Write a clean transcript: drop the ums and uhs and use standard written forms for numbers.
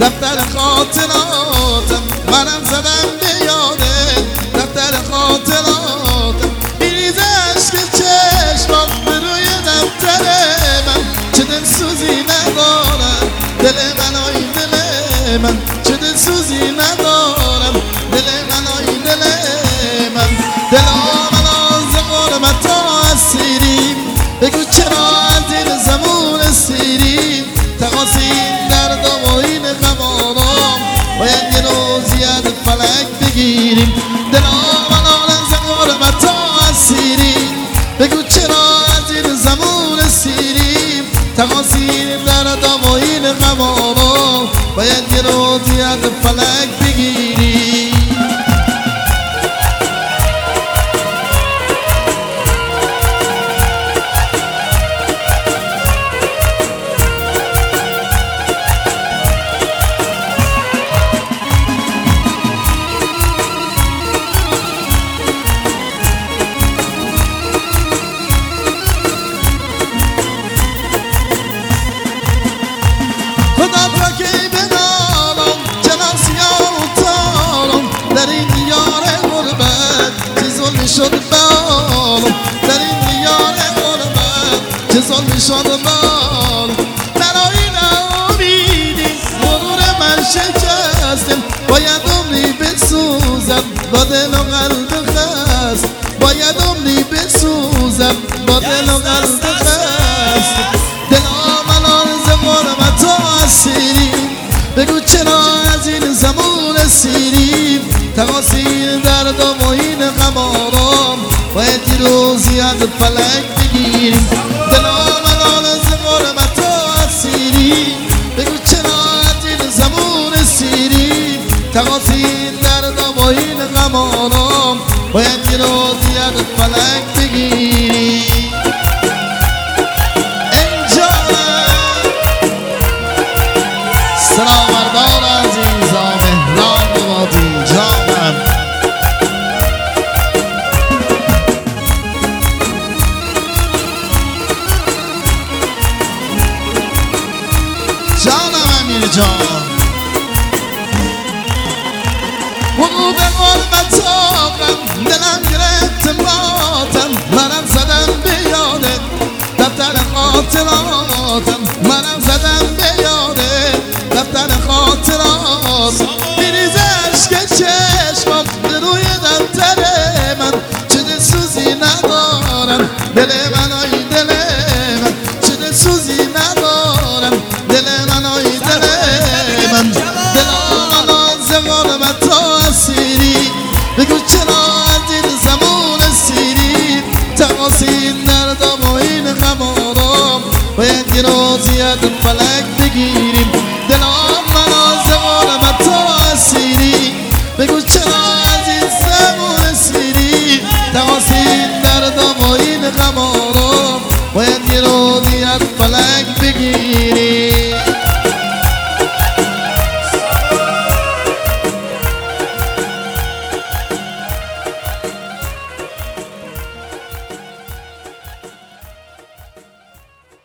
دفتر خاطراتم منم زدم به یاده دفتر خاطراتم میریزه عشق چشمات به روی دفتر من چه دلسوزی ندارم دل من آی دل من چه دلسوزی ندارم دل من آی دل من دل من از غربت اسیریم بگو چرا از این زمون اسیریم تقاسیم درد و این غمارم باید یه روزی از فلک بگیریم دل من از غربت اسیریم بگو چرا از این زمون اسیریم تقاسیم درد و این غمارم باید یه روزی از فلک بگیریم شد بالم در این دیار غربت چه ظلمی شد بالم در آیین امیدی غرور من شکستم باید عمری بسوزم با دل و قلب خست باید عمری بسوزم با دل و قلب خست دل من آرز غربت و اسیریم بگو چرا از این زمان اسیریم تقاسیم درد و این غمارم باید یه روزی از فلک بگیریم دل من آرز غربت و اسیریم بگو چرا از این زمان اسیریم تقاسیم درد و این غمارم باید یه روزی از فلک بگیریم سلام مردان عزیزان مهران وادی جانم جانم امیر جان و به غربت آقم دلم گرفت ماتم منم زدم به یادت دفتر خاطراتم منم زدم به یادت دفتر خاطرات میریزه عشق چشمات به روی دفتر من چه دلسوزی ندارم دل من آی دل من چه دلسوزی ندارم دل من آی دل من دل من از غربت اسیری بگو چرا از این زمان اسیری تقاسیم درد و این غمارم باید یه روزی از فلک بگیریم دل من از غربت اسیری بگو چرا